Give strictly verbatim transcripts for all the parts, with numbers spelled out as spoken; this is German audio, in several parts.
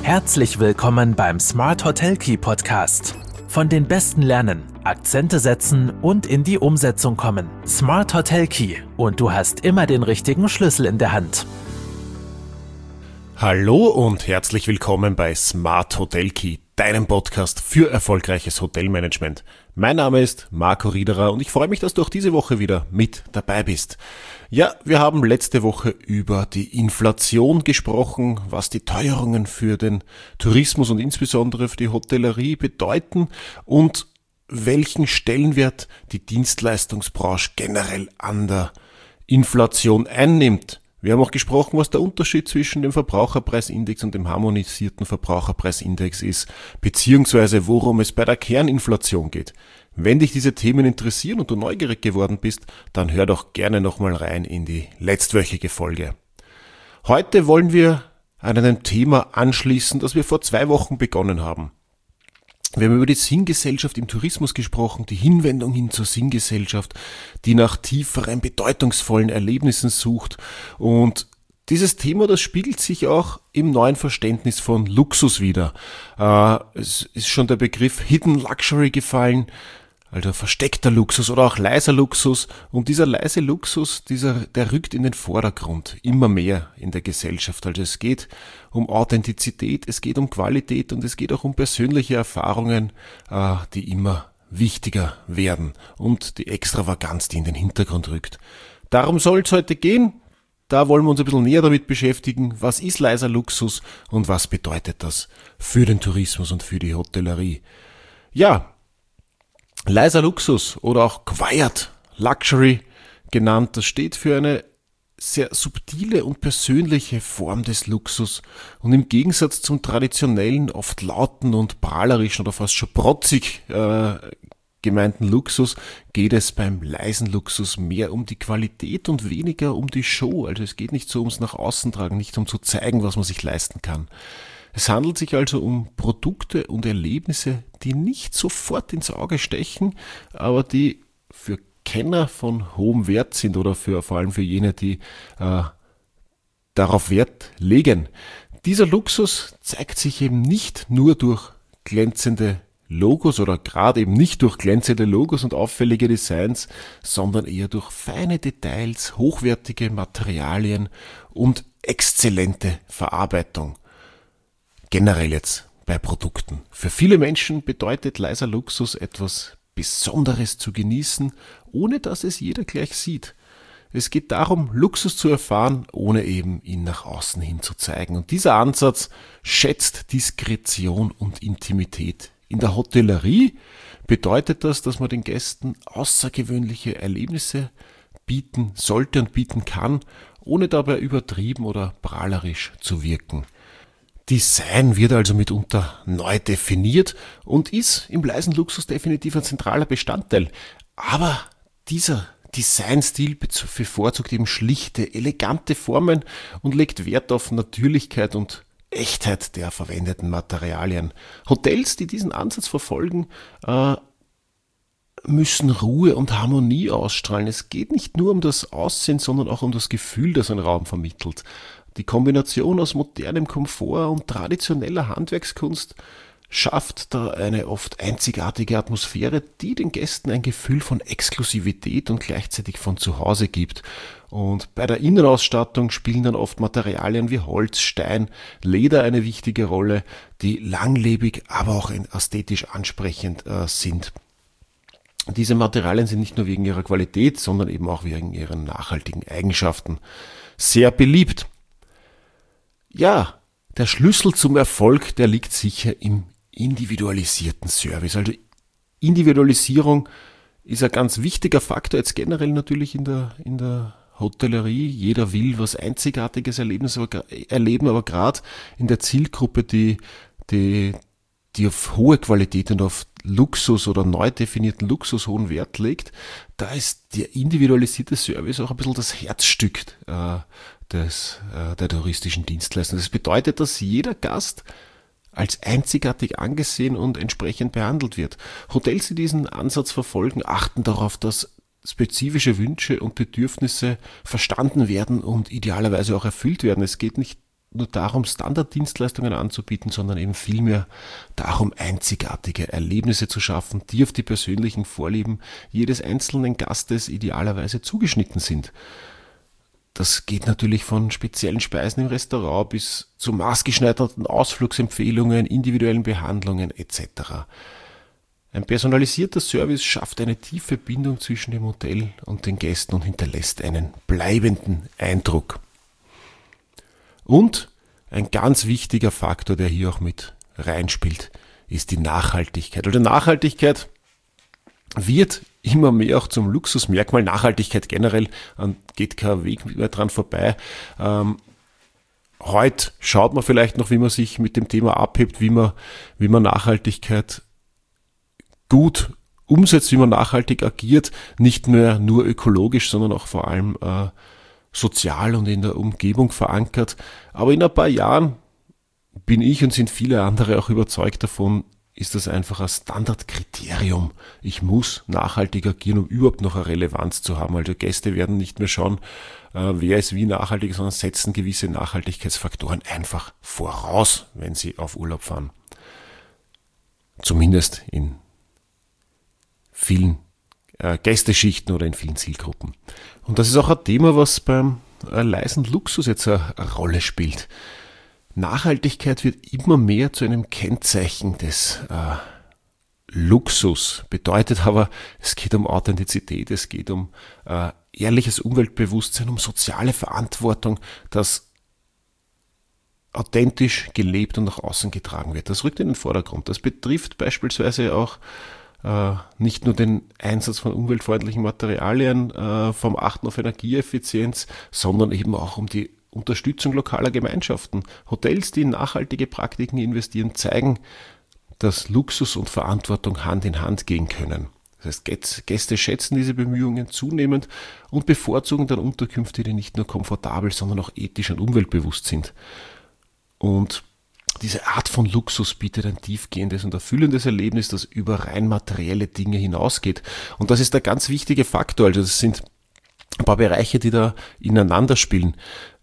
Herzlich willkommen beim Smart Hotel Key Podcast. Von den Besten lernen, Akzente setzen und in die Umsetzung kommen. Smart Hotel Key und du hast immer den richtigen Schlüssel in der Hand. Hallo und herzlich willkommen bei Smart Hotel Key, deinem Podcast für erfolgreiches Hotelmanagement. Mein Name ist Marco Riederer und ich freue mich, dass du auch diese Woche wieder mit dabei bist. Ja, wir haben letzte Woche über die Inflation gesprochen, was die Teuerungen für den Tourismus und insbesondere für die Hotellerie bedeuten und welchen Stellenwert die Dienstleistungsbranche generell an der Inflation einnimmt. Wir haben auch gesprochen, was der Unterschied zwischen dem Verbraucherpreisindex und dem harmonisierten Verbraucherpreisindex ist, beziehungsweise worum es bei der Kerninflation geht. Wenn dich diese Themen interessieren und du neugierig geworden bist, dann hör doch gerne nochmal rein in die letztwöchige Folge. Heute wollen wir an einem Thema anschließen, das wir vor zwei Wochen begonnen haben. Wir haben über die Sinngesellschaft im Tourismus gesprochen, die Hinwendung hin zur Sinngesellschaft, die nach tieferen, bedeutungsvollen Erlebnissen sucht. Und dieses Thema, das spiegelt sich auch im neuen Verständnis von Luxus wider. Äh, es ist schon der Begriff Hidden Luxury gefallen, also versteckter Luxus oder auch leiser Luxus. Und dieser leise Luxus, dieser, der rückt in den Vordergrund, immer mehr in der Gesellschaft. Also es geht um Authentizität, es geht um Qualität und es geht auch um persönliche Erfahrungen, äh, die immer wichtiger werden und die Extravaganz, die in den Hintergrund rückt. Darum soll es heute gehen. Da wollen wir uns ein bisschen näher damit beschäftigen, was ist leiser Luxus und was bedeutet das für den Tourismus und für die Hotellerie. Ja, leiser Luxus oder auch Quiet Luxury genannt, das steht für eine sehr subtile und persönliche Form des Luxus und im Gegensatz zum traditionellen, oft lauten und prahlerischen oder fast schon protzig äh, gemeinten Luxus geht es beim leisen Luxus mehr um die Qualität und weniger um die Show. Also es geht nicht so ums nach außen tragen, nicht um zu zeigen, was man sich leisten kann. Es handelt sich also um Produkte und Erlebnisse, die nicht sofort ins Auge stechen, aber die für Kenner von hohem Wert sind oder für, vor allem für jene, die äh, darauf Wert legen. Dieser Luxus zeigt sich eben nicht nur durch glänzende Logos oder gerade eben nicht durch glänzende Logos und auffällige Designs, sondern eher durch feine Details, hochwertige Materialien und exzellente Verarbeitung. Generell jetzt bei Produkten. Für viele Menschen bedeutet leiser Luxus etwas Besonderes zu genießen, ohne dass es jeder gleich sieht. Es geht darum, Luxus zu erfahren, ohne eben ihn nach außen hin zu zeigen. Und dieser Ansatz schätzt Diskretion und Intimität. In der Hotellerie bedeutet das, dass man den Gästen außergewöhnliche Erlebnisse bieten sollte und bieten kann, ohne dabei übertrieben oder prahlerisch zu wirken. Design wird also mitunter neu definiert und ist im leisen Luxus definitiv ein zentraler Bestandteil. Aber dieser Designstil bevorzugt eben schlichte, elegante Formen und legt Wert auf Natürlichkeit und Echtheit der verwendeten Materialien. Hotels, die diesen Ansatz verfolgen, äh, müssen Ruhe und Harmonie ausstrahlen. Es geht nicht nur um das Aussehen, sondern auch um das Gefühl, das ein Raum vermittelt. Die Kombination aus modernem Komfort und traditioneller Handwerkskunst schafft da eine oft einzigartige Atmosphäre, die den Gästen ein Gefühl von Exklusivität und gleichzeitig von Zuhause gibt. Und bei der Innenausstattung spielen dann oft Materialien wie Holz, Stein, Leder eine wichtige Rolle, die langlebig, aber auch ästhetisch ansprechend äh, sind. Diese Materialien sind nicht nur wegen ihrer Qualität, sondern eben auch wegen ihren nachhaltigen Eigenschaften sehr beliebt. Ja, der Schlüssel zum Erfolg, der liegt sicher im individualisierten Service. Also Individualisierung ist ein ganz wichtiger Faktor, jetzt generell natürlich in der, in der Hotellerie. Jeder will was Einzigartiges erleben, aber, erleben, aber gerade in der Zielgruppe, die, die, die auf hohe Qualität und auf Luxus oder neu definierten Luxus hohen Wert legt, da ist der individualisierte Service auch ein bisschen das Herzstück äh, des, äh, der touristischen Dienstleistung. Das bedeutet, dass jeder Gast als einzigartig angesehen und entsprechend behandelt wird. Hotels, die diesen Ansatz verfolgen, achten darauf, dass spezifische Wünsche und Bedürfnisse verstanden werden und idealerweise auch erfüllt werden. Es geht nicht nur darum, Standarddienstleistungen anzubieten, sondern eben vielmehr darum, einzigartige Erlebnisse zu schaffen, die auf die persönlichen Vorlieben jedes einzelnen Gastes idealerweise zugeschnitten sind. Das geht natürlich von speziellen Speisen im Restaurant bis zu maßgeschneiderten Ausflugsempfehlungen, individuellen Behandlungen et cetera. Ein personalisierter Service schafft eine tiefe Bindung zwischen dem Hotel und den Gästen und hinterlässt einen bleibenden Eindruck. Und ein ganz wichtiger Faktor, der hier auch mit reinspielt, ist die Nachhaltigkeit. Also Nachhaltigkeit wird immer mehr auch zum Luxusmerkmal. Nachhaltigkeit generell, geht kein Weg mehr dran vorbei. Ähm, heute schaut man vielleicht noch, wie man sich mit dem Thema abhebt, wie man, wie man Nachhaltigkeit gut umsetzt, wie man nachhaltig agiert, nicht mehr nur ökologisch, sondern auch vor allem äh, sozial und in der Umgebung verankert. Aber in ein paar Jahren bin ich und sind viele andere auch überzeugt davon, ist das einfach ein Standardkriterium. Ich muss nachhaltig agieren, um überhaupt noch eine Relevanz zu haben. Also Gäste werden nicht mehr schauen, äh, wer ist wie nachhaltig, sondern setzen gewisse Nachhaltigkeitsfaktoren einfach voraus, wenn sie auf Urlaub fahren. Zumindest in vielen äh, Gästeschichten oder in vielen Zielgruppen. Und das ist auch ein Thema, was beim äh, leisen Luxus jetzt eine, eine Rolle spielt. Nachhaltigkeit wird immer mehr zu einem Kennzeichen des äh, Luxus. Bedeutet aber, es geht um Authentizität, es geht um äh, ehrliches Umweltbewusstsein, um soziale Verantwortung, das authentisch gelebt und nach außen getragen wird. Das rückt in den Vordergrund. Das betrifft beispielsweise auch äh, nicht nur den Einsatz von umweltfreundlichen Materialien, äh, vom Achten auf Energieeffizienz, sondern eben auch um die Unterstützung lokaler Gemeinschaften. Hotels, die in nachhaltige Praktiken investieren, zeigen, dass Luxus und Verantwortung Hand in Hand gehen können. Das heißt, Gäste schätzen diese Bemühungen zunehmend und bevorzugen dann Unterkünfte, die nicht nur komfortabel, sondern auch ethisch und umweltbewusst sind. Und diese Art von Luxus bietet ein tiefgehendes und erfüllendes Erlebnis, das über rein materielle Dinge hinausgeht. Und das ist der ganz wichtige Faktor. Also das sind ein paar Bereiche, die da ineinander spielen.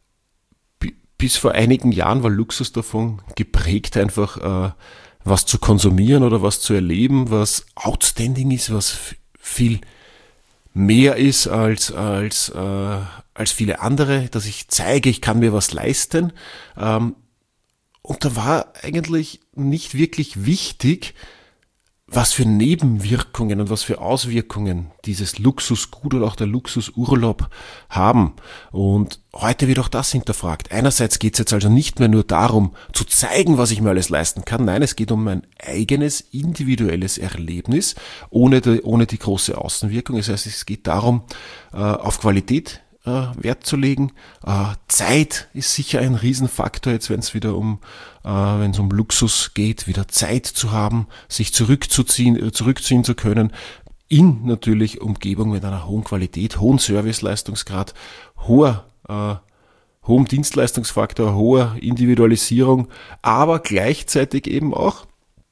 Bis vor einigen Jahren war Luxus davon geprägt, einfach äh, was zu konsumieren oder was zu erleben, was outstanding ist, was f- viel mehr ist als als äh, als viele andere, dass ich zeige, ich kann mir was leisten. Ähm, und da war eigentlich nicht wirklich wichtig, was für Nebenwirkungen und was für Auswirkungen dieses Luxusgut oder auch der Luxusurlaub haben. Und heute wird auch das hinterfragt. Einerseits geht es jetzt also nicht mehr nur darum, zu zeigen, was ich mir alles leisten kann. Nein, es geht um mein eigenes individuelles Erlebnis, ohne die, ohne die große Außenwirkung. Das heißt, es geht darum, auf Qualität Wert zu legen. Äh, Zeit ist sicher ein Riesenfaktor, jetzt wenn es wieder um, äh, wenn es um Luxus geht, wieder Zeit zu haben, sich zurückzuziehen, äh, zurückziehen zu können, in natürlich Umgebung mit einer hohen Qualität, hohen Serviceleistungsgrad, hoher, äh, hohem Dienstleistungsfaktor, hoher Individualisierung, aber gleichzeitig eben auch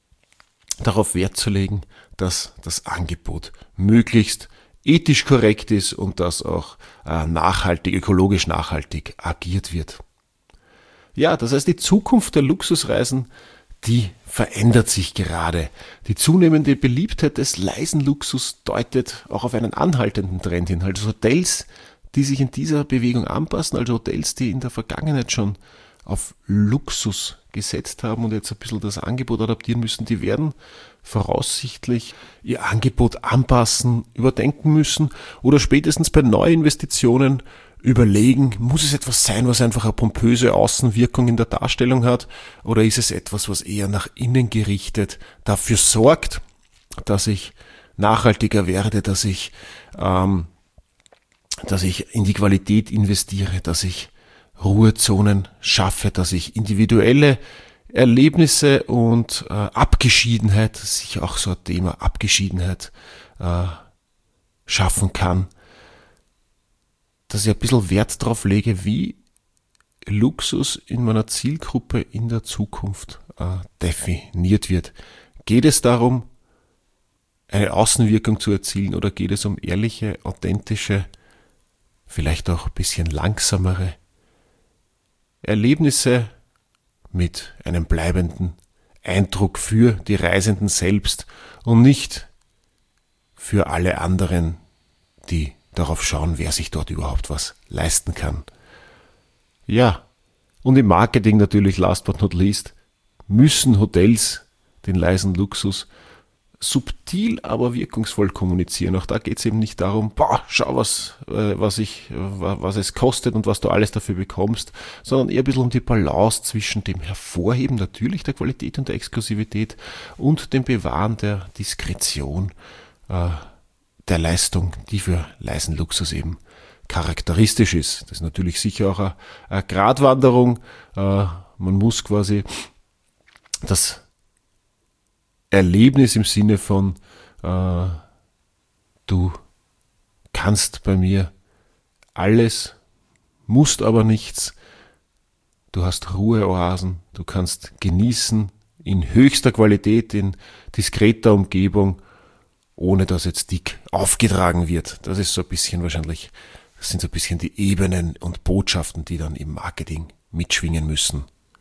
darauf Wert zu legen, dass das Angebot möglichst ethisch korrekt ist und dass auch äh, nachhaltig, ökologisch nachhaltig agiert wird. Ja, das heißt, die Zukunft der Luxusreisen, die verändert sich gerade. Die zunehmende Beliebtheit des leisen Luxus deutet auch auf einen anhaltenden Trend hin. Also Hotels, die sich in dieser Bewegung anpassen, also Hotels, die in der Vergangenheit schon auf Luxus gesetzt haben und jetzt ein bisschen das Angebot adaptieren müssen, die werden voraussichtlich ihr Angebot anpassen, überdenken müssen oder spätestens bei Neuinvestitionen überlegen, muss es etwas sein, was einfach eine pompöse Außenwirkung in der Darstellung hat, oder ist es etwas, was eher nach innen gerichtet dafür sorgt, dass ich nachhaltiger werde, dass ich, ähm, dass ich in die Qualität investiere, dass ich Ruhezonen schaffe, dass ich individuelle Erlebnisse und äh, Abgeschiedenheit, sicher auch so ein Thema, Abgeschiedenheit äh, schaffen kann, dass ich ein bisschen Wert drauf lege, wie Luxus in meiner Zielgruppe in der Zukunft äh, definiert wird. Geht es darum, eine Außenwirkung zu erzielen, oder geht es um ehrliche, authentische, vielleicht auch ein bisschen langsamere Erlebnisse mit einem bleibenden Eindruck für die Reisenden selbst und nicht für alle anderen, die darauf schauen, wer sich dort überhaupt was leisten kann. Ja, und im Marketing natürlich, last but not least, müssen Hotels den leisen Luxus subtil, aber wirkungsvoll kommunizieren. Auch da geht es eben nicht darum, boah, schau, was, äh, was, ich, was es kostet und was du alles dafür bekommst, sondern eher ein bisschen um die Balance zwischen dem Hervorheben natürlich der Qualität und der Exklusivität und dem Bewahren der Diskretion äh, der Leistung, die für leisen Luxus eben charakteristisch ist. Das ist natürlich sicher auch eine, eine Gratwanderung. Äh, man muss quasi das Erlebnis im Sinne von äh, du kannst bei mir alles, musst aber nichts, du hast Ruheoasen, du kannst genießen in höchster Qualität, in diskreter Umgebung, ohne dass jetzt dick aufgetragen wird. Das ist so ein bisschen wahrscheinlich, das sind so ein bisschen die Ebenen und Botschaften, die dann im Marketing mitschwingen müssen.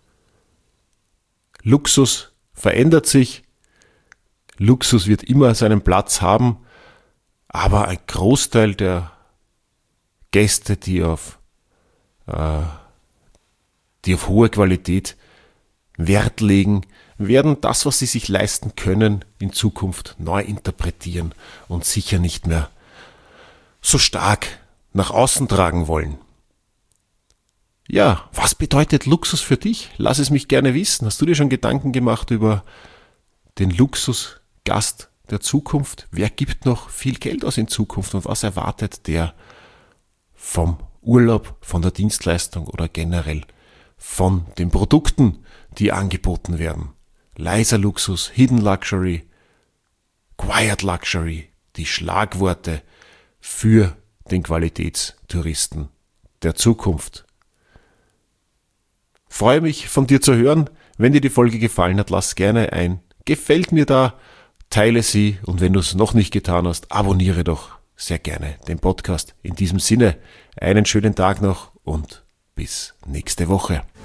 Luxus verändert sich, Luxus wird immer seinen Platz haben, aber ein Großteil der Gäste, die auf, äh, die auf hohe Qualität Wert legen, werden das, was sie sich leisten können, in Zukunft neu interpretieren und sicher nicht mehr so stark nach außen tragen wollen. Ja, was bedeutet Luxus für dich? Lass es mich gerne wissen. Hast du dir schon Gedanken gemacht über den Luxusgast der Zukunft? Wer gibt noch viel Geld aus in Zukunft und was erwartet der vom Urlaub, von der Dienstleistung oder generell von den Produkten, die angeboten werden? Leiser Luxus, Hidden Luxury, Quiet Luxury, die Schlagworte für den Qualitätstouristen der Zukunft. Freue mich, von dir zu hören. Wenn dir die Folge gefallen hat, lass gerne ein Gefällt mir da, teile sie und wenn du es noch nicht getan hast, abonniere doch sehr gerne den Podcast. In diesem Sinne, einen schönen Tag noch und bis nächste Woche.